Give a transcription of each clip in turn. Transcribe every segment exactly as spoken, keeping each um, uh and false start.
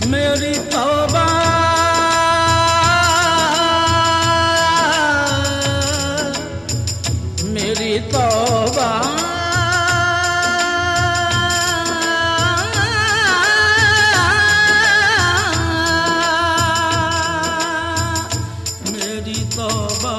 मेरी तौबा मेरी तौबा मेरी तौबा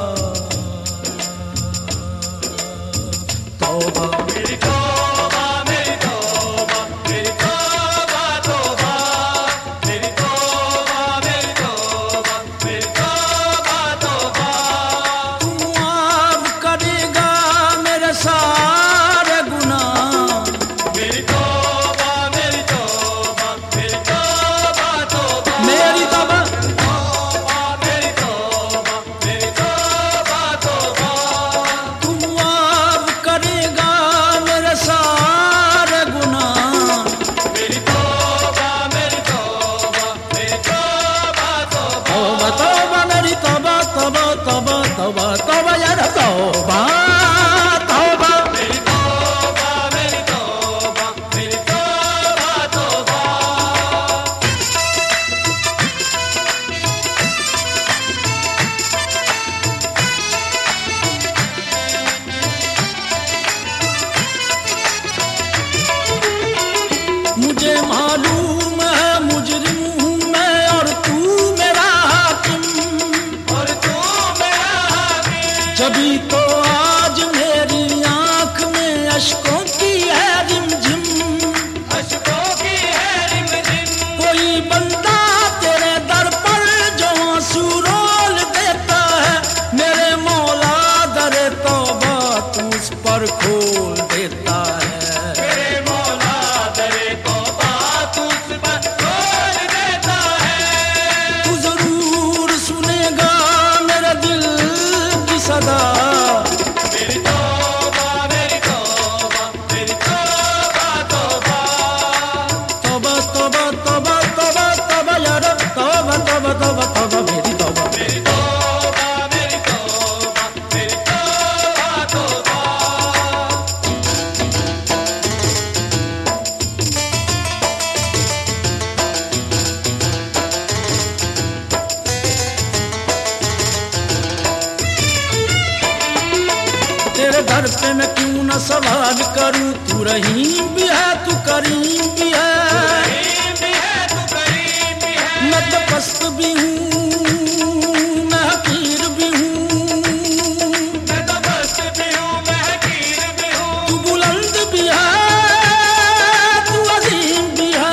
तौबा मेरी तौबा मेरी तौबा मेरी तौबा तौबा मेरी तौबा मेरी तौबा मेरी तौबा तौबा तू माफ करेगा मेरे सारे गुनाह मेरी तौबा मेरी तौबा मेरी तौबा तौबा मेरी तौबा मेरी तौबा मेरी तौबा तौबा तू माफ करेगा मेरे सारे गुनाह मेरी तौबा मेरी तौबा मेरी तौबा तौबा तौबा मेरी तौबा तौबा तौबा तौबा तौबा यार तौबा तौबा मेरी तौबा मेरी तौबा मेरी तौबा तौबा मुझे मालूम है मुजरिम हूँ मैं और तू मेरा हाकिम और तू मेरा हाकिम जभी तो आज मेरी आंख में अश्कों की है रिमझिम अश्कों की है रिमझिम कोई बंदा तेरे दर पर जो आंसू रोल देता है मेरे मौला दरे तौबा तू उस पर खोल देता है मेरे मौला दरे तौबा तू उस पर खोल देता है तू जरूर सुनेगा मेरे दिल की सदा मेरी तौबा मेरी तौबा मेरी तौबा तौबा तौबा तौबा तौबा तौबा तौबा यार तौबा तौबा तौबा तौबा मेरी तौबा मेरी तौबा मेरी तौबा मेरी तौबा तौबा तेरे दर पे मैं क्यों न सवाल करूं तू रहीम भी है तू करीम भी है मैं तो पस्त भी हूँ मैं हकीर भी हूँ तू बुलंद भी है तू अजीम भी है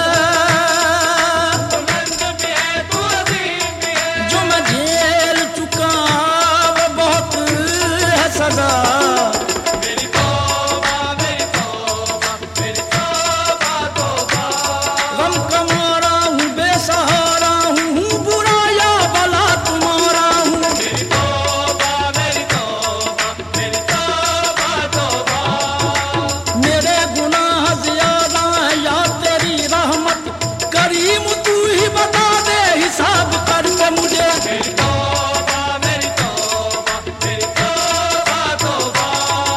जो मैं झेल चुका वो बहुत है सजा मेरी तौबा मेरी तौबा मेरी तौबा तौबा गम का मारा हूँ बेसहारा हूँ बुरा या भला तुम्हारा हूँ मेरी तौबा मेरी तौबा मेरी तौबा तौबा मेरे गुनाह ज्यादा है या तेरी रहमत करीम तू ही बता दे हिसाब करके मुझे मेरी तौबा मेरी तौबा मेरी तौबा तौबा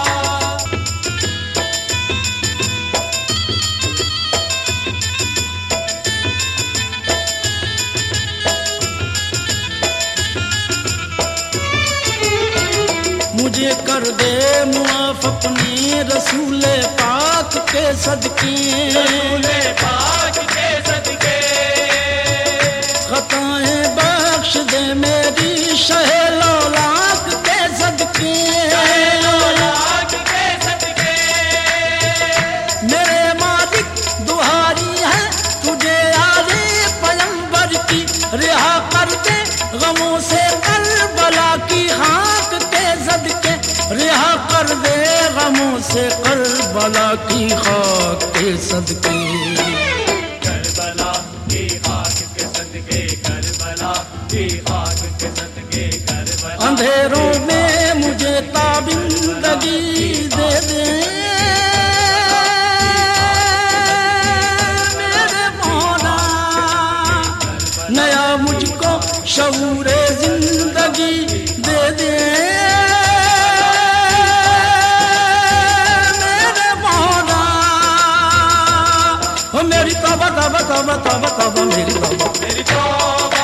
मुझे कर दे मुआफ अपने रसूले पाक के सदके रसूले पाक के सदके खताएं बख्श दे मेरी शहे लौलाक के सदके लौलाक के सदके मेरे मालिक दुहारी है तुझे आले पैगंबर की रिहा कर दे गमों से करबला की खाक के सदके रिहा कर दे गमों से करबला की खाक के सदके करबला की खाक के सदके करबला की खाक के सदके करबला अंधेरों में मुझे ताबिंदगी दे दे मेरे मौला नया मुझको शऊरे जिंदगी दे दे मेरे मौला ओ मेरी तौबा तौबा तौबा तौबा तौबा मेरी तौबा मेरी तौबा